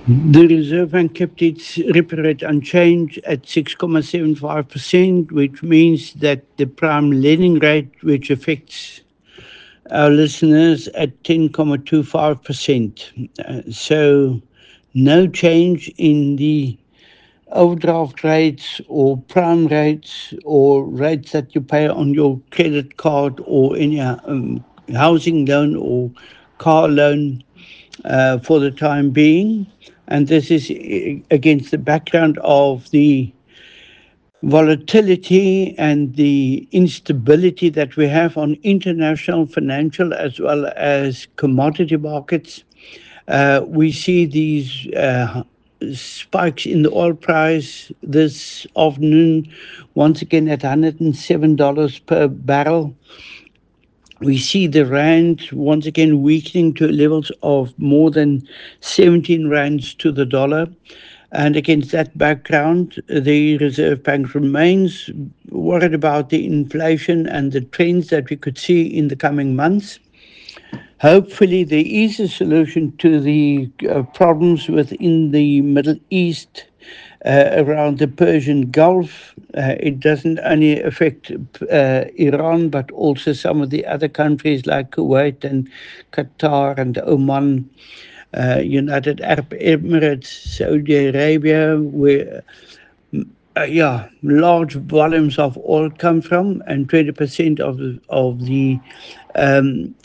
The Reserve Bank kept its repo rate unchanged at 6.75%, which means that the prime lending rate, which affects our listeners, at 10.25%. So, no change in the overdraft rates or prime rates or rates that you pay on your credit card or any housing loan or car loan for the time being. And this is against the background of the volatility and the instability that we have on international financial as well as commodity markets. We see these spikes in the oil price this afternoon, once again at $107 per barrel. We see the rand once again weakening to levels of more than 17 rands to the dollar. And against that background, the Reserve Bank remains worried about the inflation and the trends that we could see in the coming months. Hopefully, there is a solution to the problems within the Middle East around the Persian Gulf. It doesn't only affect Iran, but also some of the other countries like Kuwait and Qatar and Oman, United Arab Emirates, Saudi Arabia, where yeah, large volumes of oil come from, and 20% of the um,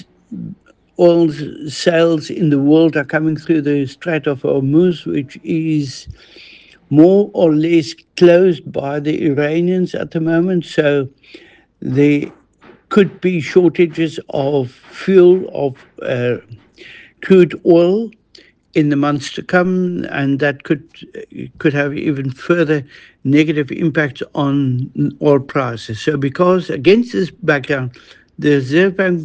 oil sales in the world are coming through the Strait of Hormuz, which is more or less closed by the Iranians at the moment. So there could be shortages of fuel, of crude oil in the months to come, and that could have even further negative impacts on oil prices. So, because against this background, the Reserve Bank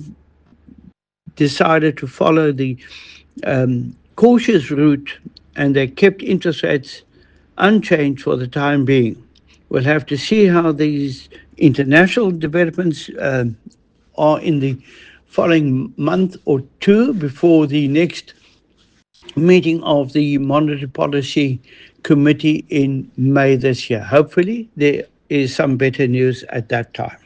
decided to follow the cautious route, and they kept interest rates unchanged for the time being. We'll have to see how these international developments are in the following month or two before the next meeting of the Monetary Policy Committee in May this year. Hopefully, there is some better news at that time.